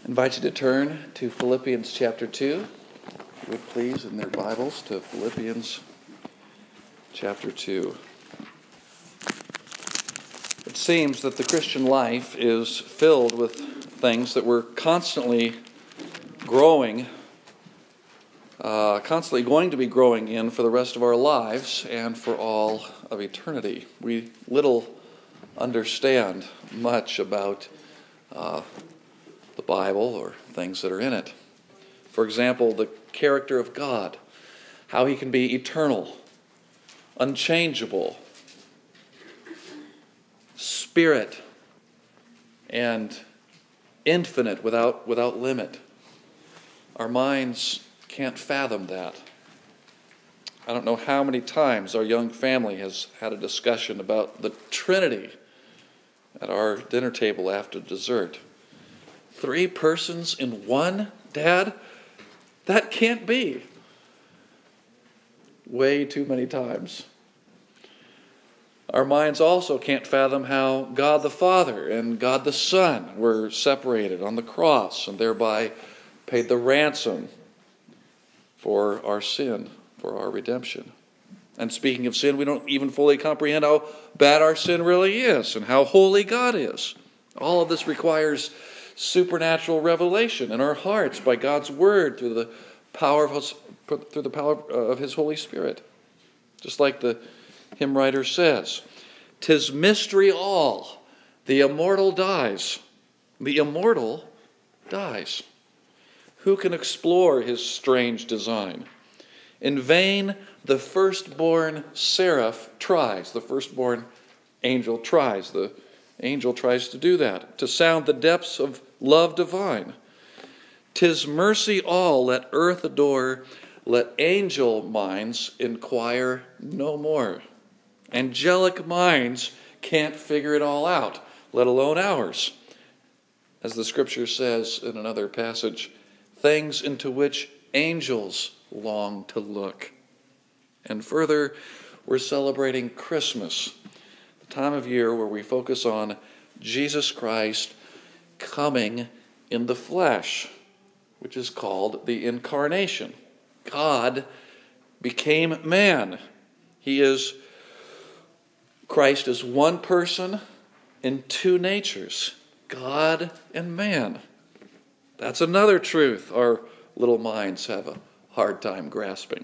I invite you to turn to Philippians chapter 2, if you would please, in their Bibles, to Philippians chapter 2. It seems that the Christian life is filled with things that we're constantly growing, constantly going to be growing in for the rest of our lives and for all of eternity. We little understand much about the Bible or things that are in it. For example, the character of God, how He can be eternal, unchangeable, spirit, and infinite without limit. Our minds can't fathom that. I don't know how many times our young family has had a discussion about the Trinity at our dinner table after dessert. 3 persons in one, Dad? That can't be. Way too many times. Our minds also can't fathom how God the Father and God the Son were separated on the cross and thereby paid the ransom for our sin, for our redemption. And speaking of sin, we don't even fully comprehend how bad our sin really is and how holy God is. All of this requires supernatural revelation in our hearts by God's Word through the power of His Holy Spirit. Just like the hymn writer says, "'Tis mystery all, the immortal dies." The immortal dies. Who can explore His strange design? In vain the firstborn seraph tries, the firstborn angel tries. The angel tries to do that, to sound the depths of love divine. "'Tis mercy all, let earth adore, let angel minds inquire no more." Angelic minds can't figure it all out, let alone ours. As the Scripture says in another passage, things into which angels long to look. And further, we're celebrating Christmas, the time of year where we focus on Jesus Christ coming in the flesh, which is called the Incarnation. God became man. Christ is one person in 2 natures, God and man. That's another truth our little minds have a hard time grasping.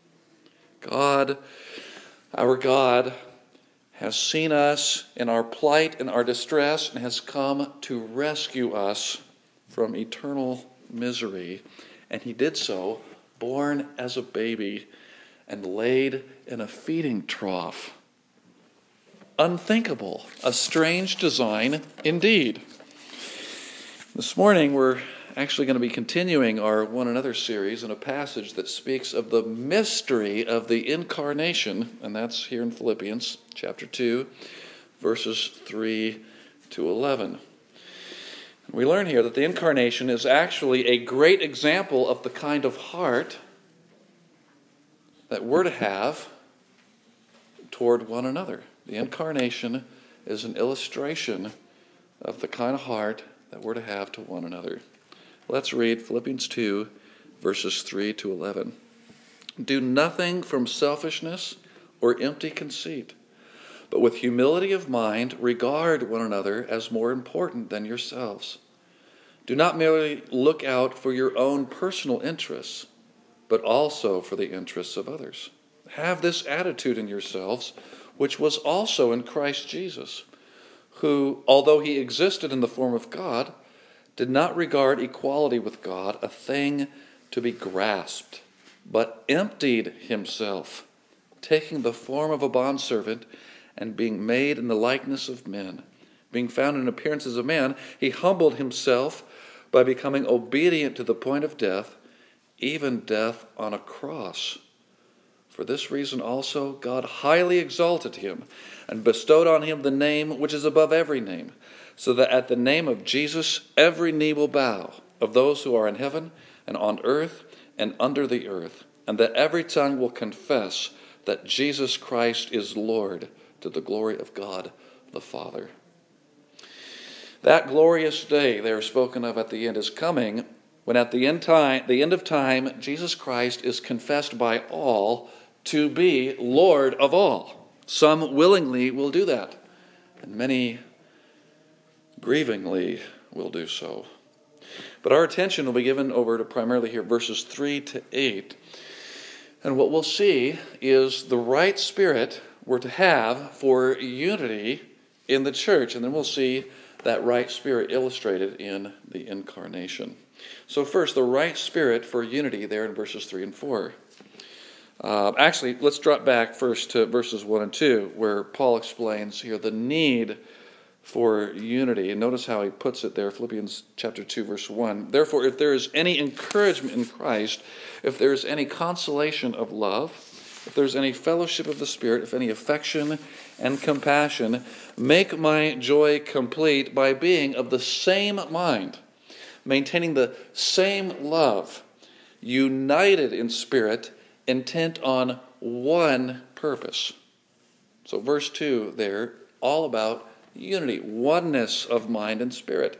God, our God, has seen us in our plight and our distress and has come to rescue us from eternal misery. And He did so, born as a baby and laid in a feeding trough. Unthinkable, a strange design indeed. This morning we're actually going to be continuing our One Another series in a passage that speaks of the mystery of the Incarnation, and that's here in Philippians chapter 2, verses 3 to 11. We learn here that the Incarnation is actually a great example of the kind of heart that we're to have toward one another. The Incarnation is an illustration of the kind of heart that we're to have to one another. Let's read Philippians 2, verses 3 to 11. "Do nothing from selfishness or empty conceit, but with humility of mind regard one another as more important than yourselves. Do not merely look out for your own personal interests, but also for the interests of others. Have this attitude in yourselves, which was also in Christ Jesus, who, although He existed in the form of God, did not regard equality with God a thing to be grasped, but emptied Himself, taking the form of a bondservant and being made in the likeness of men. Being found in appearance as a man, He humbled Himself by becoming obedient to the point of death, even death on a cross. For this reason also God highly exalted Him and bestowed on Him the name which is above every name, so that at the name of Jesus every knee will bow, of those who are in heaven and on earth and under the earth, and that every tongue will confess that Jesus Christ is Lord, to the glory of God the Father." That glorious day they are spoken of at the end is coming when at the end of time, Jesus Christ is confessed by all to be Lord of all. Some willingly will do that, and many grievingly will do so. But our attention will be given over to primarily here verses 3 to 8. And what we'll see is the right spirit we're to have for unity in the church. And then we'll see that right spirit illustrated in the incarnation. So first, the right spirit for unity there in verses 3 and 4. Actually, let's drop back first to verses 1 and 2, where Paul explains here the need for unity. And notice how he puts it there, Philippians chapter 2, verse 1. Therefore, if there is any encouragement in Christ, if there is any consolation of love, if there is any fellowship of the Spirit, if any affection and compassion, make my joy complete by being of the same mind, maintaining the same love, united in spirit, intent on one purpose. So verse 2 there, all about unity, oneness of mind and spirit.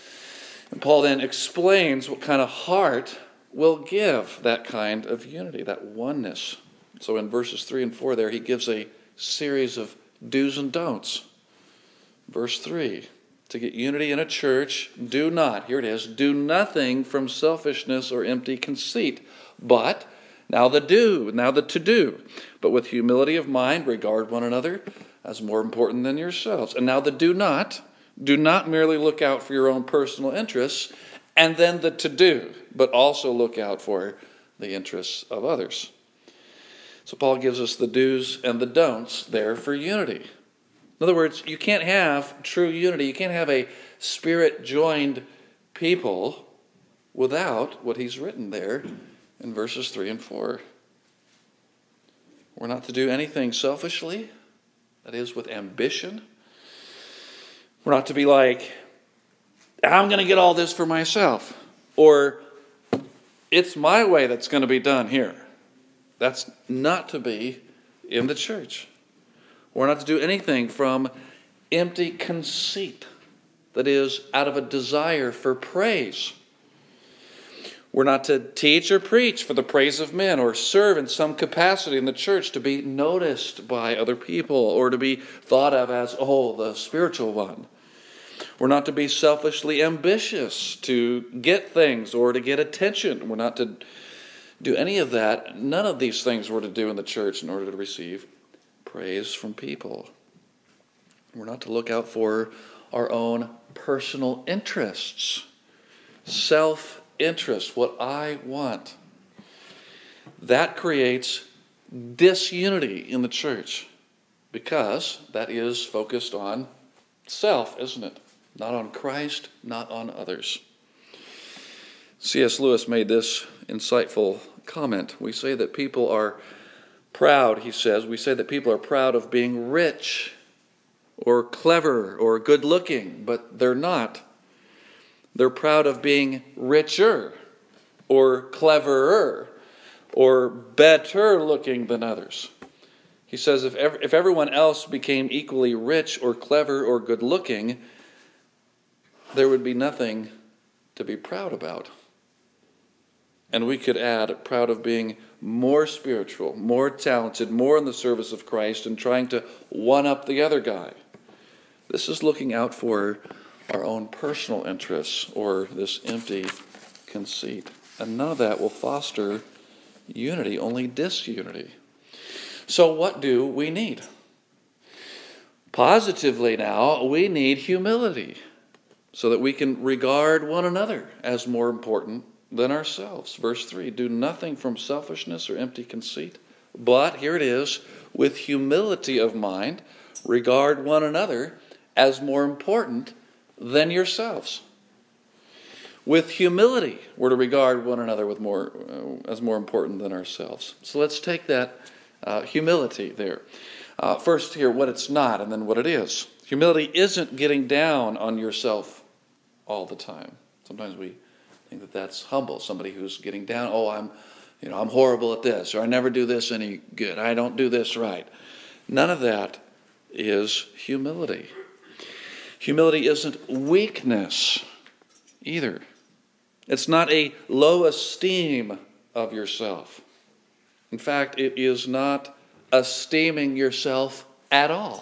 And Paul then explains what kind of heart will give that kind of unity, that oneness. So in verses 3 and 4 there, he gives a series of do's and don'ts. Verse 3, to get unity in a church, do not, here it is, do nothing from selfishness or empty conceit, but, now the to-do, but with humility of mind, regard one another as more important than yourselves. And now the do not merely look out for your own personal interests, and then the to-do, but also look out for the interests of others. So Paul gives us the do's and the don'ts there for unity. In other words, you can't have true unity, you can't have a spirit-joined people without what he's written there in verses 3 and 4. We're not to do anything selfishly, that is, with ambition. We're not to be like, I'm going to get all this for myself, or it's my way that's going to be done here. That's not to be in the church. We're not to do anything from empty conceit, that is, out of a desire for praise. We're not to teach or preach for the praise of men or serve in some capacity in the church to be noticed by other people or to be thought of as, the spiritual one. We're not to be selfishly ambitious to get things or to get attention. We're not to do any of that. None of these things we're to do in the church in order to receive praise from people. We're not to look out for our own personal interests, self-interest, what I want. That creates disunity in the church because that is focused on self, isn't it? Not on Christ, not on others. C.S. Lewis made this insightful comment. We say that people are proud, he says. We say that people are proud of being rich or clever or good-looking, but they're not. They're proud of being richer or cleverer or better looking than others. He says if everyone else became equally rich or clever or good looking, there would be nothing to be proud about. And we could add proud of being more spiritual, more talented, more in the service of Christ and trying to one-up the other guy. This is looking out for our own personal interests or this empty conceit. And none of that will foster unity, only disunity. So what do we need? Positively now, we need humility so that we can regard one another as more important than ourselves. Verse 3, do nothing from selfishness or empty conceit, but, here it is, with humility of mind, regard one another as more important than yourselves. With humility, we're to regard one another as more important than ourselves. So let's take that humility there. First here, what it's not, and then what it is. Humility isn't getting down on yourself all the time. Sometimes we think that that's humble. Somebody who's getting down, I'm horrible at this, or I never do this any good. I don't do this right. None of that is humility. Humility isn't weakness either. It's not a low esteem of yourself. In fact, it is not esteeming yourself at all.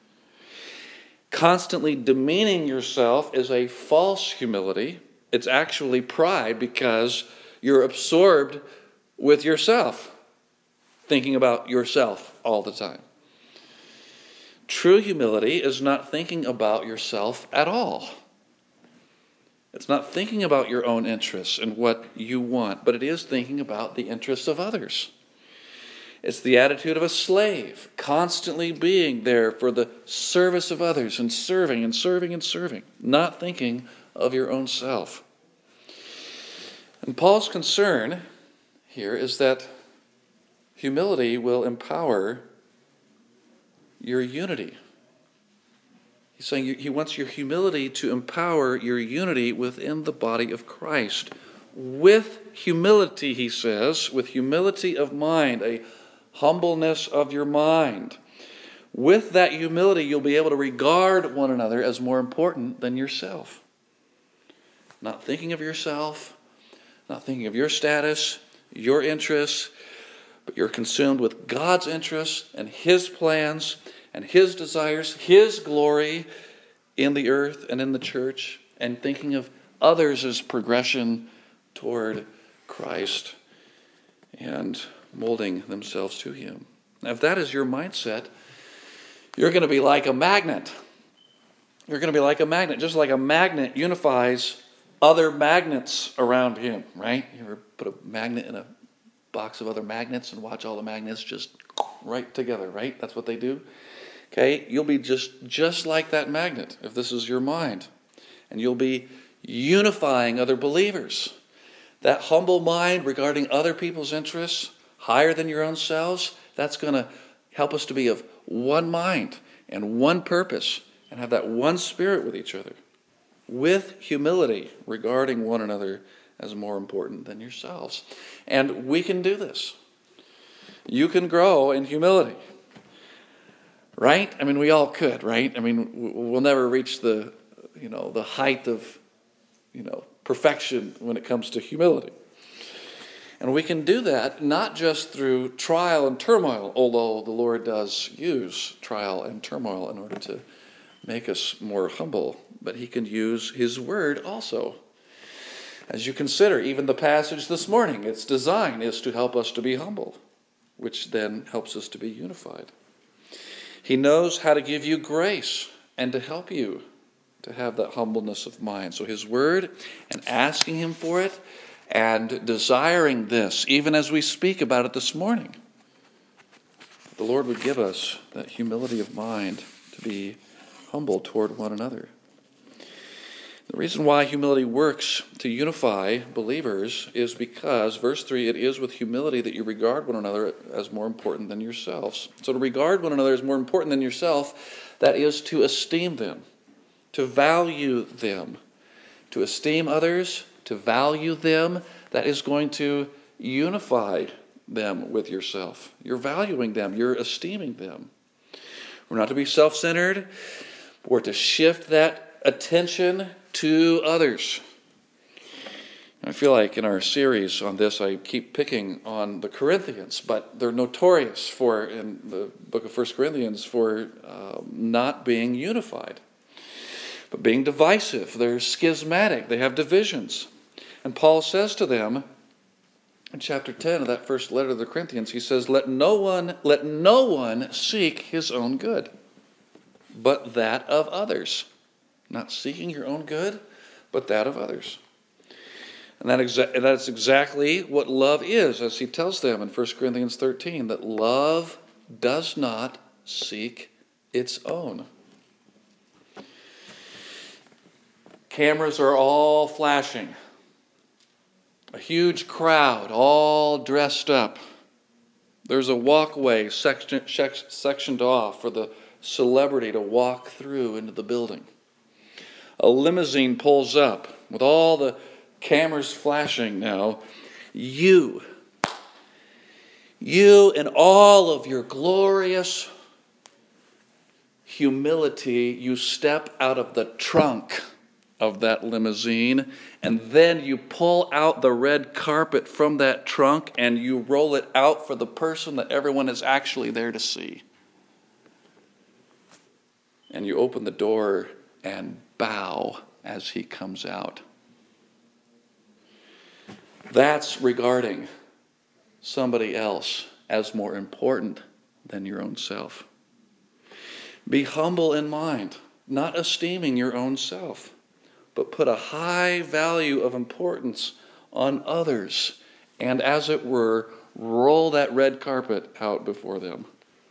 Constantly demeaning yourself is a false humility. It's actually pride because you're absorbed with yourself, thinking about yourself all the time. True humility is not thinking about yourself at all. It's not thinking about your own interests and what you want, but it is thinking about the interests of others. It's the attitude of a slave, constantly being there for the service of others and serving and serving and serving, not thinking of your own self. And Paul's concern here is that humility will empower your unity. He's saying he wants your humility to empower your unity within the body of Christ. With humility, he says, with humility of mind, a humbleness of your mind. With that humility, you'll be able to regard one another as more important than yourself. Not thinking of yourself, not thinking of your status, your interests, but you're consumed with God's interests and His plans and His desires, His glory in the earth and in the church, and thinking of others as progression toward Christ and molding themselves to Him. Now, if that is your mindset, you're going to be like a magnet. You're going to be like a magnet, just like a magnet unifies other magnets around him, right? You ever put a magnet in a box of other magnets and watch all the magnets just right together, right? That's what they do. Okay, you'll be just like that magnet if this is your mind. And you'll be unifying other believers. That humble mind regarding other people's interests, higher than your own selves, that's going to help us to be of one mind and one purpose and have that one spirit with each other. With humility regarding one another as more important than yourselves. And we can do this. You can grow in humility. Right? I mean, we all could, right? I mean, we'll never reach the height of, perfection when it comes to humility. And we can do that not just through trial and turmoil, although the Lord does use trial and turmoil in order to make us more humble, but He can use His Word also. As you consider, even the passage this morning, its design is to help us to be humble, which then helps us to be unified. He knows how to give you grace and to help you to have that humbleness of mind. So His Word and asking Him for it and desiring this, even as we speak about it this morning, the Lord would give us that humility of mind to be humble toward one another. The reason why humility works to unify believers is because, verse 3, it is with humility that you regard one another as more important than yourselves. So to regard one another as more important than yourself, that is to esteem them, to value them. To esteem others, to value them, that is going to unify them with yourself. You're valuing them, you're esteeming them. We're not to be self-centered. We're to shift that attention to others. I feel like in our series on this, I keep picking on the Corinthians, but they're notorious for, in the book of 1 Corinthians, for not being unified, but being divisive. They're schismatic. They have divisions. And Paul says to them, in chapter 10 of that first letter to the Corinthians, he says, let no one seek his own good, but that of others. Not seeking your own good, but that of others. And that's exactly what love is, as he tells them in 1 Corinthians 13, that love does not seek its own. Cameras are all flashing. A huge crowd, all dressed up. There's a walkway sectioned off for the celebrity to walk through into the building. A limousine pulls up with all the cameras flashing now. You in all of your glorious humility, you step out of the trunk of that limousine, and then you pull out the red carpet from that trunk and you roll it out for the person that everyone is actually there to see. And you open the door and bow as he comes out. That's regarding somebody else as more important than your own self. Be humble in mind, not esteeming your own self, but put a high value of importance on others, and as it were, roll that red carpet out before them.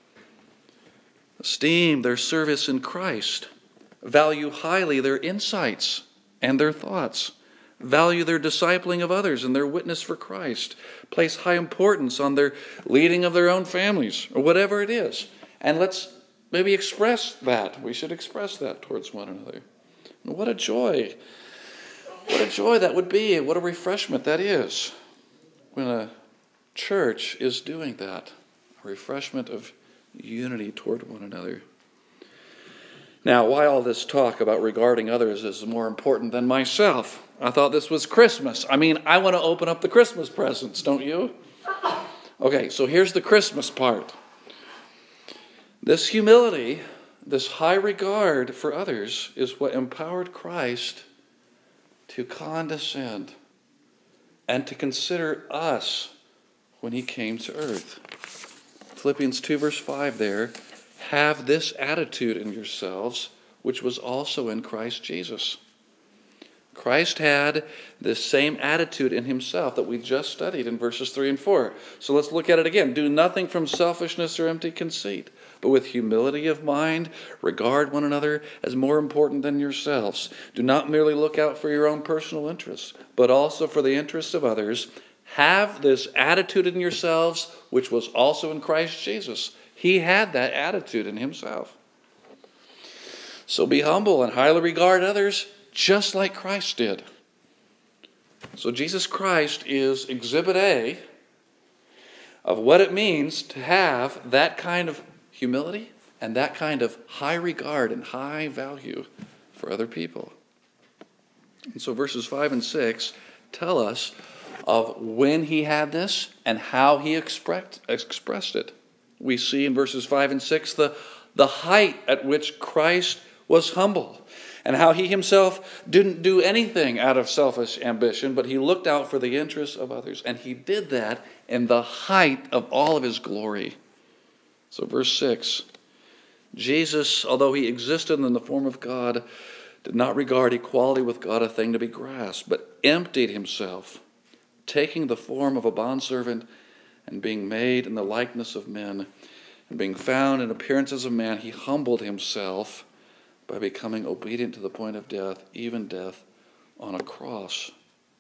Esteem their service in Christ. Value highly their insights and their thoughts. Value their discipling of others and their witness for Christ. Place high importance on their leading of their own families, or whatever it is. And let's maybe express that. We should express that towards one another. And what a joy. What a joy that would be. What a refreshment that is when a church is doing that. A refreshment of unity toward one another. Now, why all this talk about regarding others as more important than myself? I thought this was Christmas. I mean, I want to open up the Christmas presents, don't you? Okay, so here's the Christmas part. This humility, this high regard for others, is what empowered Christ to condescend and to consider us when he came to earth. Philippians 2 verse 5 there, have this attitude in yourselves, which was also in Christ Jesus. Christ had this same attitude in himself that we just studied in verses 3 and 4. So let's look at it again. Do nothing from selfishness or empty conceit, but with humility of mind, regard one another as more important than yourselves. Do not merely look out for your own personal interests, but also for the interests of others. Have this attitude in yourselves, which was also in Christ Jesus. He had that attitude in himself. So be humble and highly regard others, just like Christ did. So Jesus Christ is exhibit A of what it means to have that kind of humility and that kind of high regard and high value for other people. And so verses 5 and 6 tell us of when he had this and how he expressed it. We see in verses 5 and 6 the height at which Christ was humble, and how he himself didn't do anything out of selfish ambition, but he looked out for the interests of others. And he did that in the height of all of his glory. So verse 6, Jesus, although he existed in the form of God, did not regard equality with God a thing to be grasped, but emptied himself, taking the form of a bondservant and being made in the likeness of men, and being found in appearance as a man, he humbled himself by becoming obedient to the point of death, even death on a cross.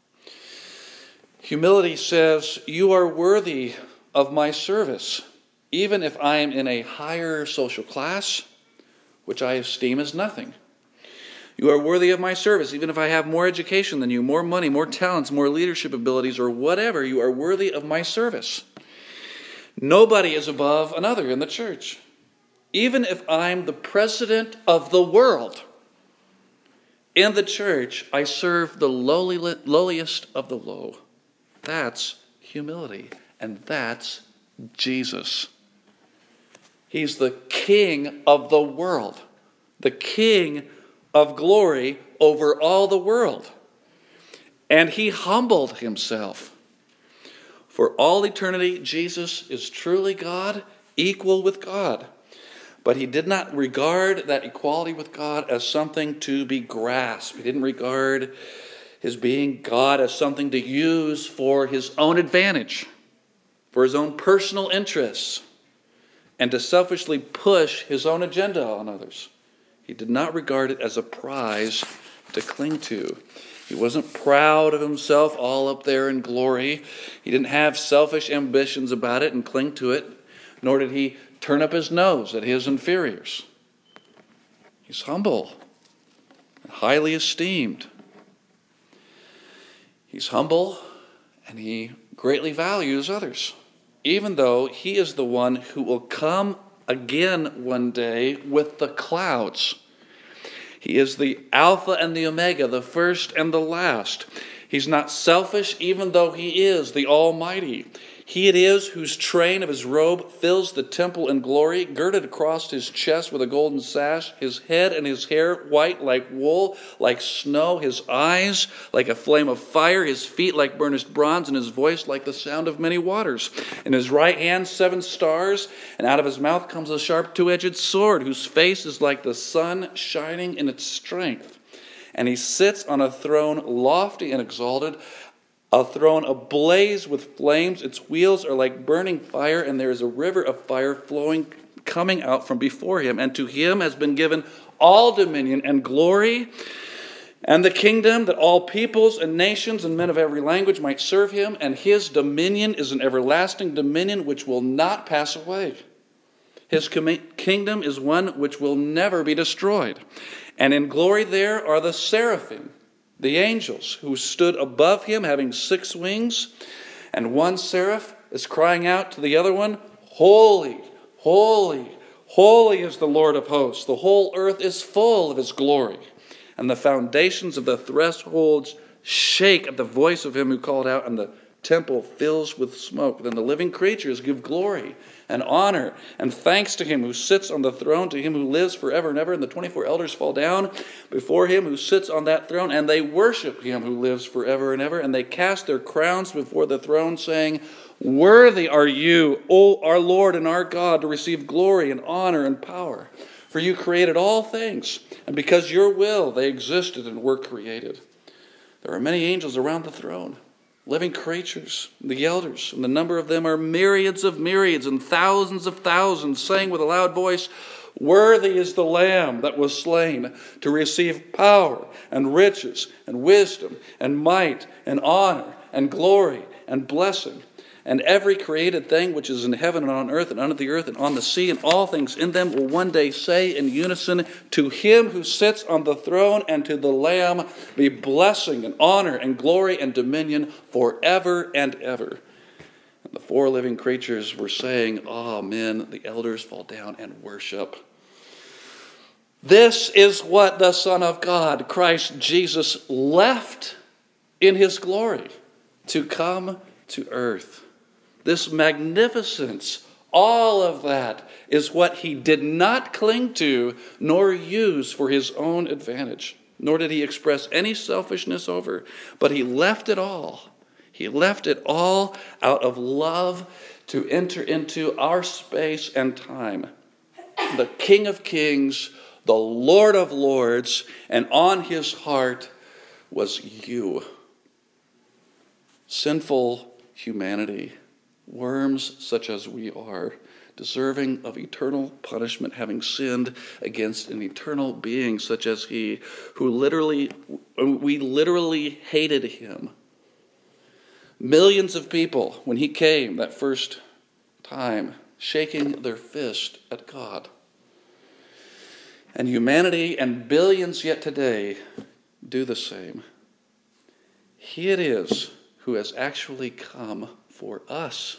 Humility says, you are worthy of my service, even if I am in a higher social class, which I esteem as nothing. You are worthy of my service, even if I have more education than you, more money, more talents, more leadership abilities, or whatever. You are worthy of my service. Nobody is above another in the church. Even if I'm the president of the world, in the church, I serve the lowliest of the low. That's humility, and that's Jesus. He's the King of the world, the King of glory over all the world. And he humbled himself. For all eternity, Jesus is truly God, equal with God. But he did not regard that equality with God as something to be grasped. He didn't regard his being God as something to use for his own advantage, for his own personal interests, and to selfishly push his own agenda on others. He did not regard it as a prize to cling to. He wasn't proud of himself all up there in glory. He didn't have selfish ambitions about it and cling to it, nor did he turn up his nose at his inferiors. He's humble and highly esteemed. He's humble and he greatly values others, even though he is the one who will come again one day with the clouds. He is the Alpha and the Omega, the first and the last. He's not selfish, even though he is the Almighty. He it is whose train of his robe fills the temple in glory, girded across his chest with a golden sash, his head and his hair white like wool, like snow, his eyes like a flame of fire, his feet like burnished bronze, and his voice like the sound of many waters. In his right hand 7 stars, and out of his mouth comes a sharp 2-edged sword, whose face is like the sun shining in its strength. And he sits on a throne lofty and exalted, a throne ablaze with flames. Its wheels are like burning fire, and there is a river of fire coming out from before him. And to him has been given all dominion and glory and the kingdom, that all peoples and nations and men of every language might serve him. And his dominion is an everlasting dominion which will not pass away. His kingdom is one which will never be destroyed. And in glory there are the seraphim, the angels, who stood above him, having 6 wings. And one seraph is crying out to the other one, "Holy, holy, holy is the Lord of hosts. The whole earth is full of his glory." And the foundations of the thresholds shake at the voice of him who called out, and the temple fills with smoke. Then the living creatures give glory and honor and thanks to him who sits on the throne, to him who lives forever and ever. And the 24 elders fall down before him who sits on that throne, and they worship him who lives forever and ever. And they cast their crowns before the throne, saying, "Worthy are you, O our Lord and our God, to receive glory and honor and power. For you created all things, and because your will they existed and were created." There are many angels around the throne, living creatures, the elders, and the number of them are myriads of myriads and thousands of thousands, saying with a loud voice, "Worthy is the Lamb that was slain to receive power and riches and wisdom and might and honor and glory and blessing." And every created thing which is in heaven and on earth and under the earth and on the sea and all things in them will one day say in unison, "To him who sits on the throne and to the Lamb be blessing and honor and glory and dominion forever and ever." And the 4 living creatures were saying, "Amen." The elders fall down and worship. This is what the Son of God, Christ Jesus, left in his glory to come to earth. This magnificence, all of that is what he did not cling to nor use for his own advantage, nor did he express any selfishness over, but he left it all. He left it all out of love to enter into our space and time. The King of Kings, the Lord of Lords, and on his heart was you. Sinful humanity, worms such as we are, deserving of eternal punishment, having sinned against an eternal being such as he, we literally hated him. Millions of people, when he came that first time, shaking their fist at God. And humanity and billions yet today do the same. He it is who has actually come for us.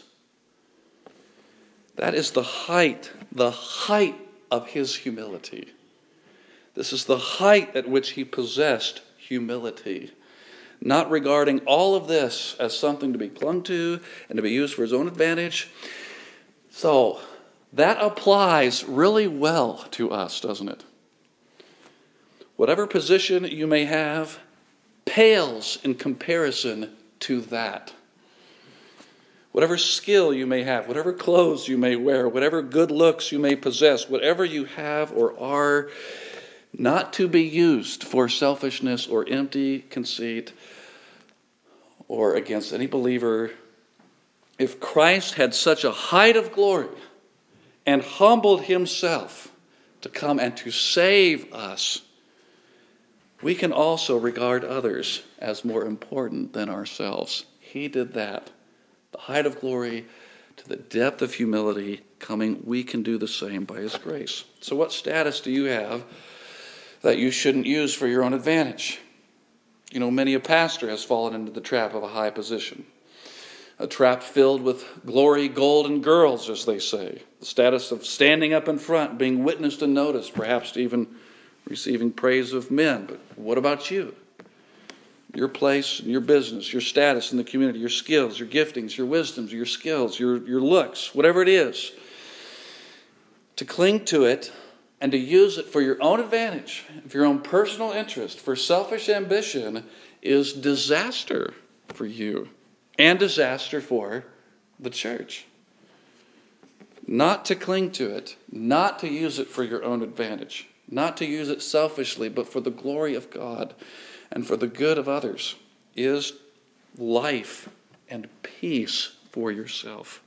That is the height of his humility. This is the height at which he possessed humility, not regarding all of this as something to be clung to and to be used for his own advantage. So that applies really well to us, doesn't it? Whatever position you may have pales in comparison to that. Whatever skill you may have, whatever clothes you may wear, whatever good looks you may possess, whatever you have or are, not to be used for selfishness or empty conceit or against any believer. If Christ had such a height of glory and humbled himself to come and to save us, we can also regard others as more important than ourselves. He did that. The height of glory to the depth of humility coming, we can do the same by his grace. So what status do you have that you shouldn't use for your own advantage? You know, many a pastor has fallen into the trap of a high position. a trap filled with glory, gold, and girls, as they say. The status of standing up in front, being witnessed and noticed, perhaps even receiving praise of men. But what about you? Your place, your business, your status in the community, your skills, your giftings, your wisdoms, your skills, your looks, whatever it is. To cling to it and to use it for your own advantage, for your own personal interest, for selfish ambition, is disaster for you and disaster for the church. Not to cling to it, not to use it for your own advantage, not to use it selfishly, but for the glory of God and for the good of others, is life and peace for yourself.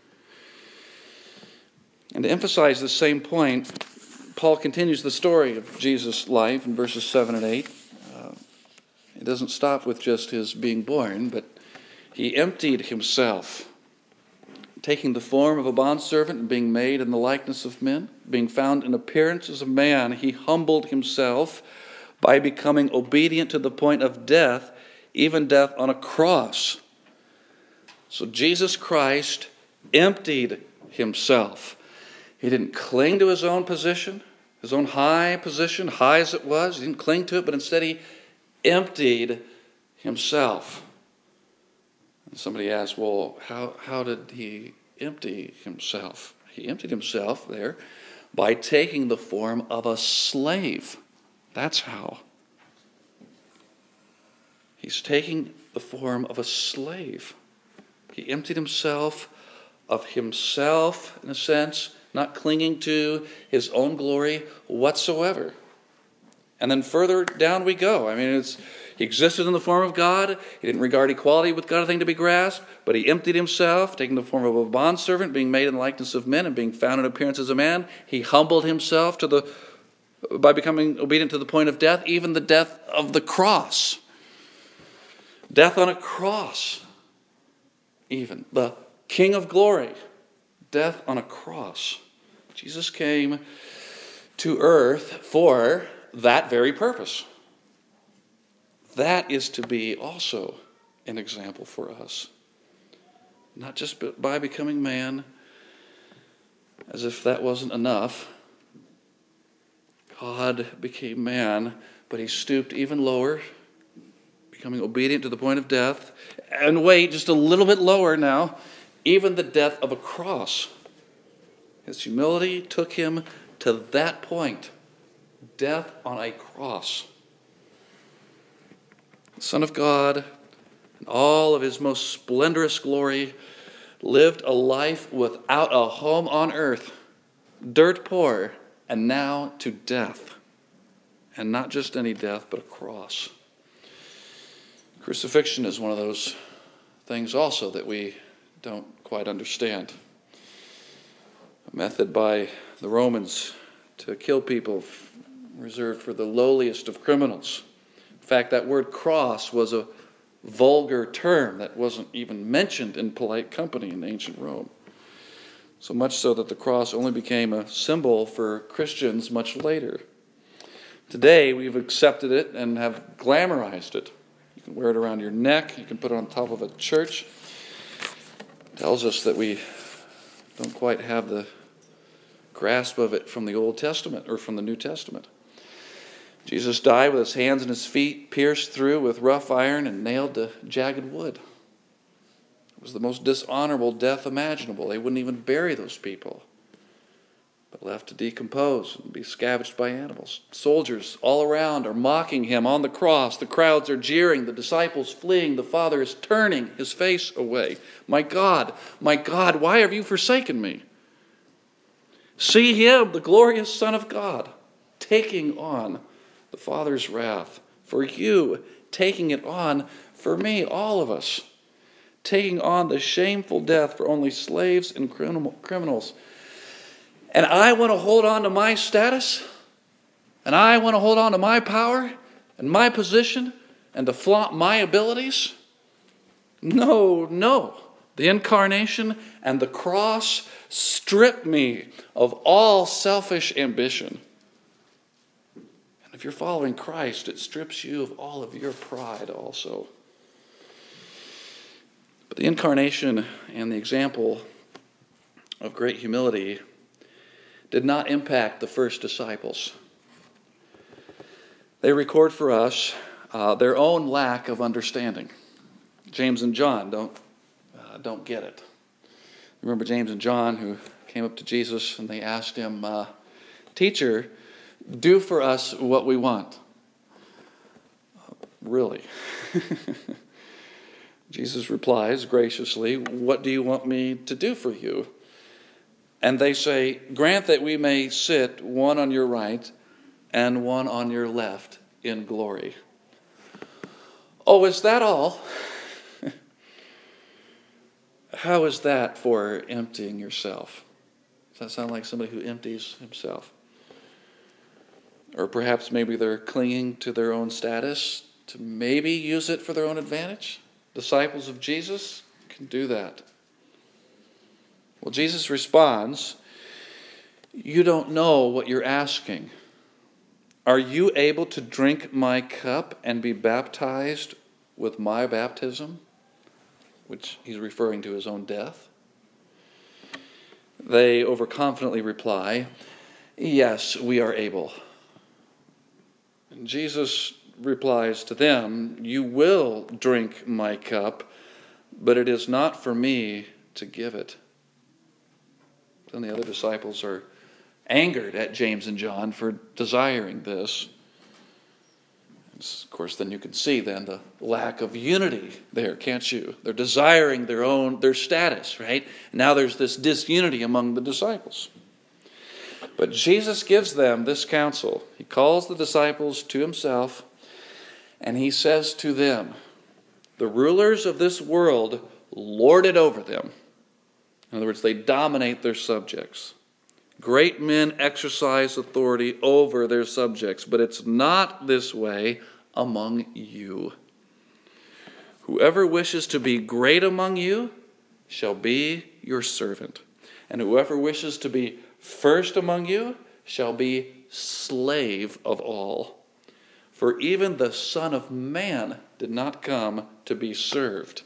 And to emphasize the same point, Paul continues the story of Jesus' life in verses 7 and 8. It doesn't stop with just his being born, but he emptied himself, taking the form of a bondservant and being made in the likeness of men, being found in appearance as a man, he humbled himself by becoming obedient to the point of death, even death on a cross. So Jesus Christ emptied himself. He didn't cling to his own position, his own high position, high as it was. He didn't cling to it, but instead he emptied himself. And somebody asked, well, how did he empty himself? He emptied himself there by taking the form of a slave. That's how. He's taking the form of a slave. He emptied himself of himself, in a sense, not clinging to his own glory whatsoever. And then further down we go. I mean, he existed in the form of God. He didn't regard equality with God a thing to be grasped, but he emptied himself, taking the form of a bondservant, being made in the likeness of men, and being found in appearance as a man. He humbled himself by becoming obedient to the point of death, even the death of the cross. Death on a cross, even. The King of glory, death on a cross. Jesus came to earth for that very purpose. That is to be also an example for us. Not just by becoming man, as if that wasn't enough. God became man, but he stooped even lower, becoming obedient to the point of death. And wait, just a little bit lower now, even the death of a cross. His humility took him to that point. Death on a cross. The Son of God, in all of his most splendorous glory, lived a life without a home on earth, dirt poor, and now to death. And not just any death, but a cross. Crucifixion is one of those things also that we don't quite understand. A method by the Romans to kill people reserved for the lowliest of criminals. In fact, that word cross was a vulgar term that wasn't even mentioned in polite company in ancient Rome. So much so that the cross only became a symbol for Christians much later. Today, we've accepted it and have glamorized it. You can wear it around your neck. You can put it on top of a church. It tells us that we don't quite have the grasp of it from the Old Testament or from the New Testament. Jesus died with his hands and his feet pierced through with rough iron and nailed to jagged wood. It was the most dishonorable death imaginable. They wouldn't even bury those people, but left to decompose and be scavenged by animals. Soldiers all around are mocking him on the cross. The crowds are jeering. The disciples fleeing. The Father is turning his face away. My God, why have you forsaken me? See him, the glorious Son of God, taking on the Father's wrath for you, taking it on for me, all of us, taking on the shameful death for only slaves and criminals. And I want to hold on to my status, and I want to hold on to my power and my position and to flaunt my abilities? No. The incarnation and the cross strip me of all selfish ambition. And if you're following Christ, it strips you of all of your pride also. But the incarnation and the example of great humility did not impact the first disciples. They record for us their own lack of understanding. James and John don't get it. Remember James and John who came up to Jesus and they asked him, "Teacher, do for us what we want." Really? Jesus replies graciously, "What do you want me to do for you?" And they say, "Grant that we may sit one on your right and one on your left in glory." Oh, is that all? How is that for emptying yourself? Does that sound like somebody who empties himself? Or perhaps maybe they're clinging to their own status to maybe use it for their own advantage? Disciples of Jesus can do that. Well, Jesus responds, "You don't know what you're asking. Are you able to drink my cup and be baptized with my baptism?" Which he's referring to his own death. They overconfidently reply, "Yes, we are able." And Jesus replies to them, "You will drink my cup, but it is not for me to give it." Then the other disciples are angered at James and John for desiring this. Of course, then you can see then the lack of unity there, can't you? They're desiring their status, right? Now there's this disunity among the disciples. But Jesus gives them this counsel. He calls the disciples to himself, and he says to them, "The rulers of this world lord it over them." In other words, they dominate their subjects. Great men exercise authority over their subjects, but it's not this way among you. Whoever wishes to be great among you shall be your servant, and whoever wishes to be first among you shall be slave of all. For even the Son of Man did not come to be served,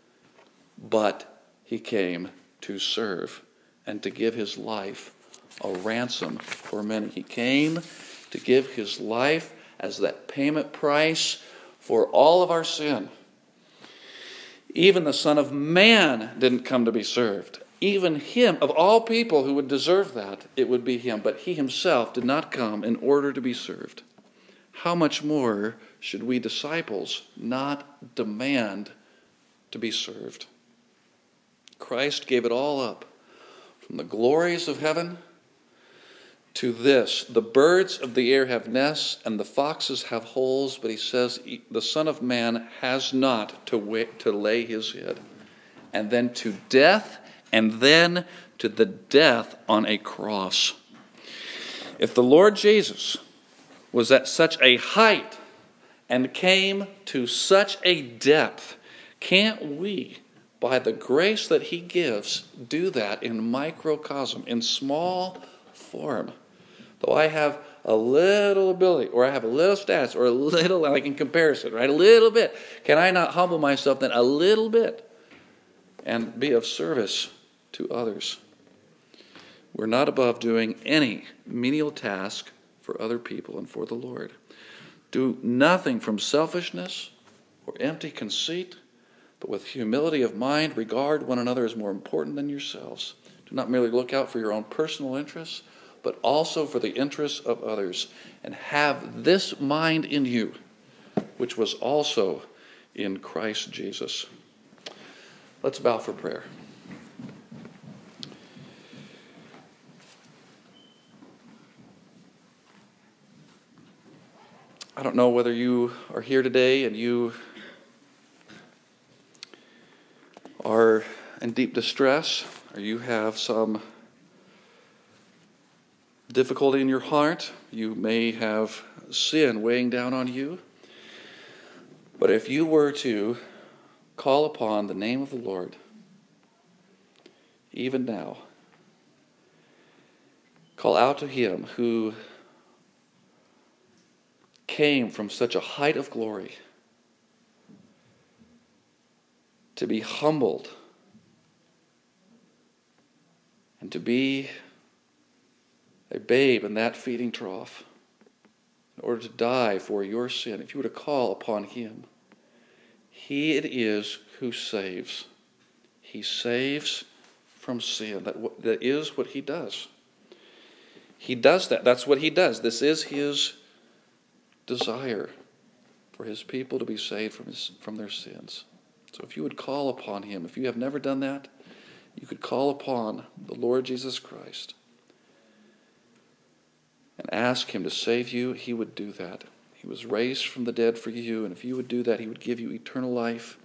but he came to serve and to give his life a ransom for many. He came to give his life as that payment price for all of our sin. Even the Son of Man didn't come to be served. Even him, of all people who would deserve that, it would be him. But he himself did not come in order to be served. How much more should we disciples not demand to be served? Christ gave it all up, from the glories of heaven to this. The birds of the air have nests and the foxes have holes, but he says the Son of Man has not to lay his head. And then to death, and then to the death on a cross. If the Lord Jesus was at such a height and came to such a depth, can't we, by the grace that he gives, do that in microcosm, in small form? Though I have a little ability, or I have a little status, or a little, like in comparison, right? A little bit. Can I not humble myself then a little bit and be of service to others? We're not above doing any menial task for other people and for the Lord. Do nothing from selfishness or empty conceit, but with humility of mind, regard one another as more important than yourselves. Do not merely look out for your own personal interests, but also for the interests of others. And have this mind in you, which was also in Christ Jesus. Let's bow for prayer. I don't know whether you are here today and you are in deep distress, or you have some difficulty in your heart. You may have sin weighing down on you. But if you were to call upon the name of the Lord, even now, call out to him who came from such a height of glory to be humbled and to be a babe in that feeding trough in order to die for your sin, if you were to call upon him, he it is who saves. He saves from sin. That is what he does. He does that. That's what he does. This is his desire for his people to be saved from their sins. So if you would call upon him, if you have never done that, you could call upon the Lord Jesus Christ and ask him to save you. He would do that. He was raised from the dead for you, and if you would do that, he would give you eternal life,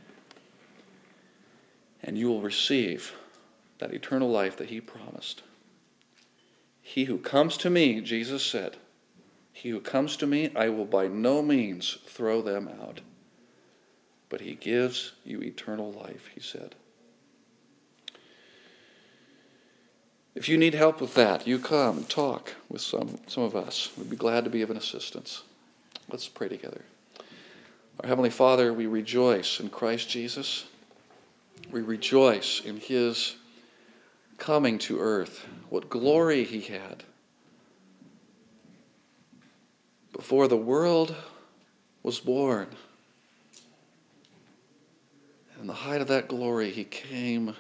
and you will receive that eternal life that he promised. He who comes to me, Jesus said, he who comes to me, I will by no means throw them out. But he gives you eternal life, he said. If you need help with that, you come and talk with some of us. We'd be glad to be of an assistance. Let's pray together. Our Heavenly Father, we rejoice in Christ Jesus. We rejoice in his coming to earth. What glory he had. Before the world was born. In the height of that glory, he came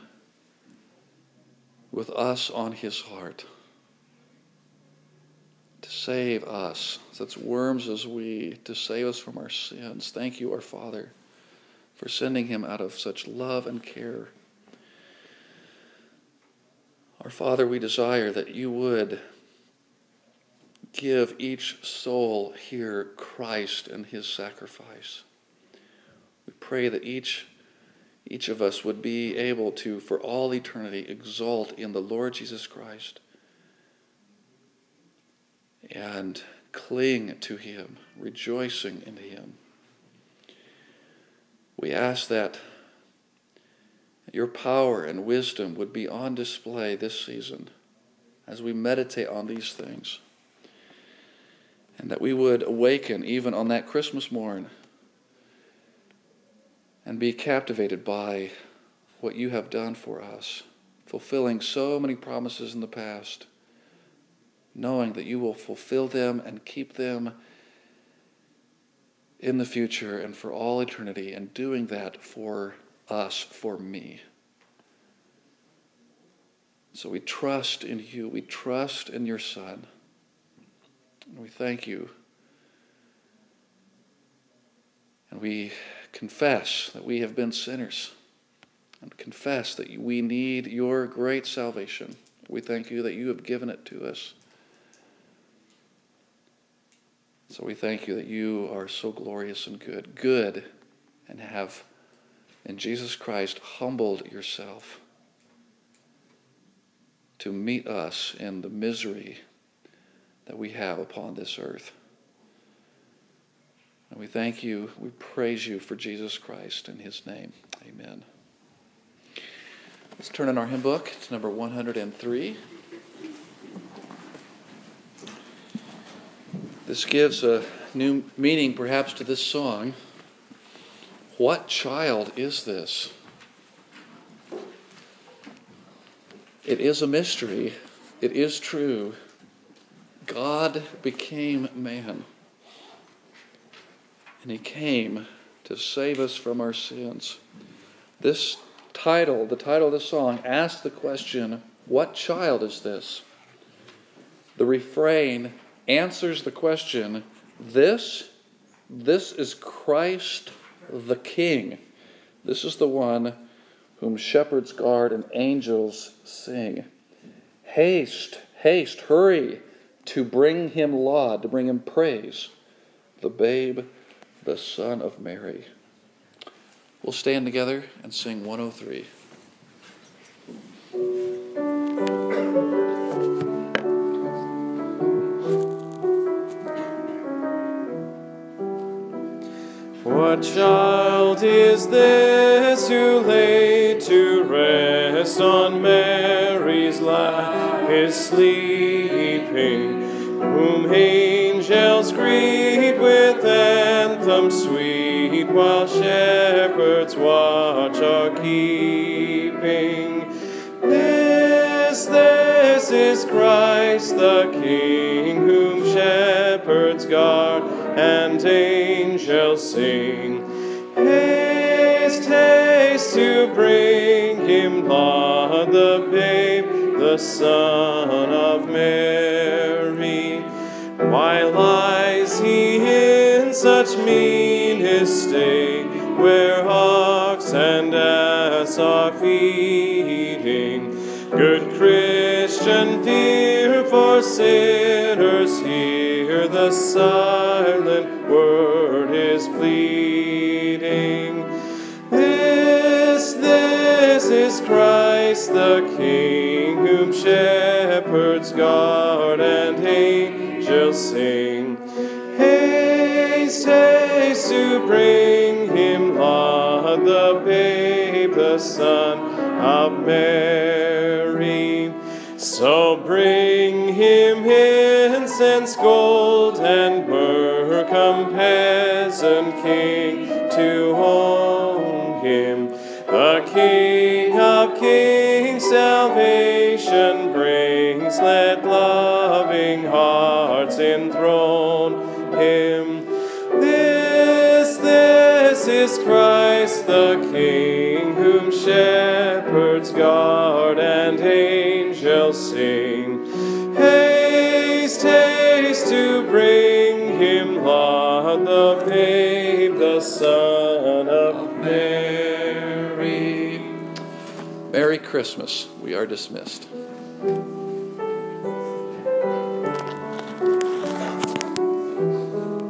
with us on his heart to save us, such worms as we, to save us from our sins. Thank you, our Father, for sending him out of such love and care. Our Father, we desire that you would give each soul here Christ and his sacrifice. We pray that each of us would be able to, for all eternity, exult in the Lord Jesus Christ and cling to him, rejoicing in him. We ask that your power and wisdom would be on display this season as we meditate on these things, and that we would awaken even on that Christmas morn and be captivated by what you have done for us, fulfilling so many promises in the past, knowing that you will fulfill them and keep them in the future and for all eternity, and doing that for us, for me. So we trust in you. We trust in your Son. And we thank you. And we confess that we have been sinners, and confess that we need your great salvation. We thank you that you have given it to us. So we thank you that you are so glorious and good, and have in Jesus Christ humbled yourself to meet us in the misery that we have upon this earth. And we thank you, we praise you for Jesus Christ in his name. Amen. Let's turn in our hymn book to number 103. This gives a new meaning perhaps to this song. What child is this? It is a mystery. It is true. God became man. And he came to save us from our sins. This title, the title of the song, asks the question, what child is this? The refrain answers the question, this is Christ the King. This is the one whom shepherds guard and angels sing. Haste, haste, hurry to bring him laud, to bring him praise, the babe, the Son of Mary. We'll stand together and sing 103. What child is this who laid to rest on Mary's lap is sleeping, whom angels greet with anthem sweet, while shepherds watch are keeping. This is Christ the King, whom shepherds guard and angels sing. Haste, haste to bring him Laud, the babe, the Son of Mary. Why lies he in such mean estate, where ox and ass are feeding? Good Christian, fear for sinners here, the silent word is pleading. This is Christ the King, whom shepherds guard and angels sing. Haste, haste to bring him Laud, the babe, the Son of Mary. So bring him incense, gold, and myrrh, come peasant king to own him. The King of kings salvation brings, let loving hearts enthrone him. This is Christ the King, whom shepherds guard and angels sing. Haste, haste to bring him Laud, the babe, the Son of Mary. Merry Christmas. We are dismissed.